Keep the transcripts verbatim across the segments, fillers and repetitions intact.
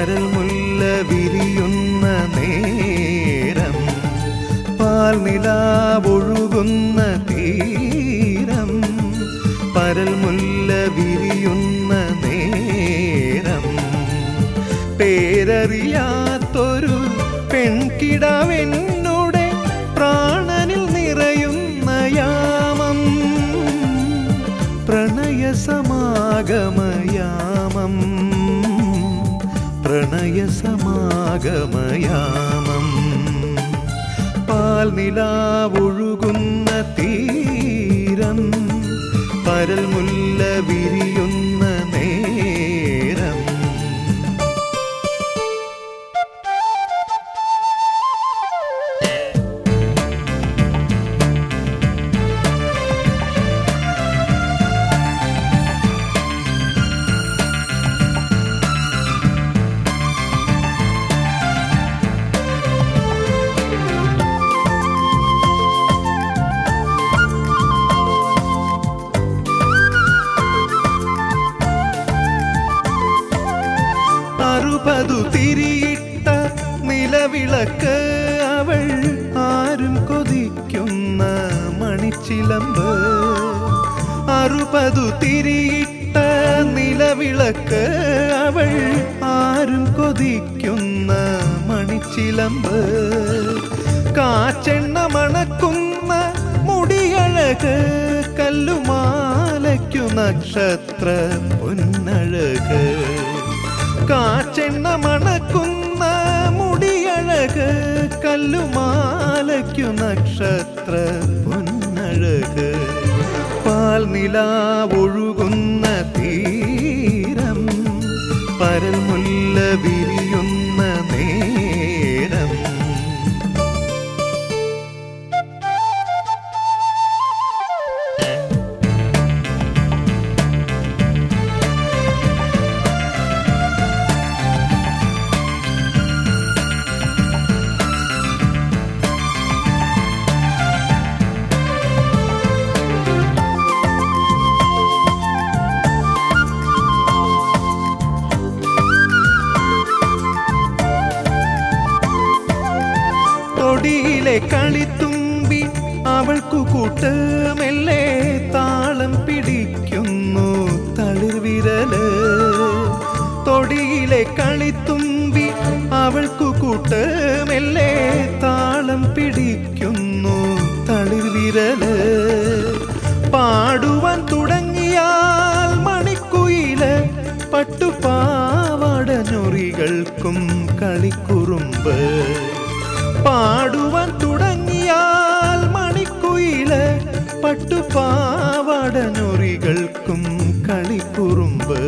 പരൽമുല്ല വിരിയുന്ന നേരം, പാൽനിലാവൊഴുകുന്ന തീരം. പരൽമുല്ല വിരിയുന്ന നേരം, പേരറിയാത്തൊരു പെൺകിടാവെന്നുടെ പ്രാണനിൽ നിറയുന്ന യാമം. പ്രണയസമാഗമയാമം, പ്രണയസമാഗമയാമം. പാൽനിലാവൊഴുകുന്ന തീരം, പരൽമുല്ല വിരിയുന്ന നേരം. അറുപതു തിരിയിട്ട നിലവിളക്ക് അവൾ, ആരും കൊതിക്കുന്ന മണിച്ചിലമ്പ്. അറുപതു തിരിയിട്ട നിലവിളക്ക് അവൾ, ആരും കൊതിക്കുന്ന മണിച്ചിലമ്പ്. കാച്ചെണ്ണ മണക്കുന്ന മുടിയഴക്, കല്ലുമാലയ്ക്കു നക്ഷത്ര പൊന്നഴക്. കാച്ചെണ്ണ മണക്കുന്ന മുടിയഴക്, കല്ലുമാലയ്ക്കു നക്ഷത്ര പൊന്നഴക്. പാൽനിലാവൊഴുകുന്ന തീരം, പരൽമുല്ല വിരിയുന്ന നേരം. തൊടിയിലെ കളിത്തുമ്പി അവൾക്കു കൂട്ട്, മെല്ലെ താളം പിടിക്കുന്നു തളിർവിരല്. തൊടിയിലെ കളിത്തുമ്പി അവൾക്കു കൂട്ട്, മെല്ലെ താളം പിടിക്കുന്നു തളിർവിരല്. പാടുവാൻ തുടങ്ങിയാൽ മണിക്കുയില്, പട്ടുപാവാട ഞൊറികൾക്കും കളിക്കുറുമ്പ്. പാടുവാൻ തുടങ്ങിയാൽ മണിക്കുയില്, പട്ടുപാവാട ഞൊറികൾക്കും കളിക്കുറുമ്പ്.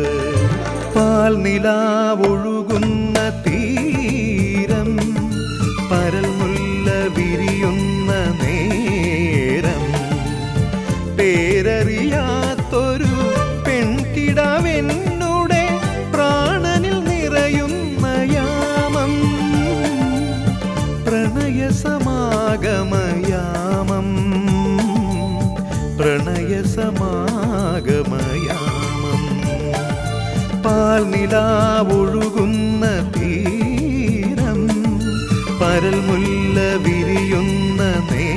പാൽനിലാവൊഴുകുന്ന തീരം, പരൽമുല്ല വിരിയുന്ന നേരം. പേരറിയാത്തൊരു പെൺകിടാവെന്നുടെ പ്രാണനിൽ നിറയുന്ന യാമം. പ്രണയസമാഗമയാമം, പ്രണയസമാഗമയാമം. പാൽനിലാവൊഴുകുന്ന തീരം, പരൽമുല്ല വിരിയുന്ന നേരം.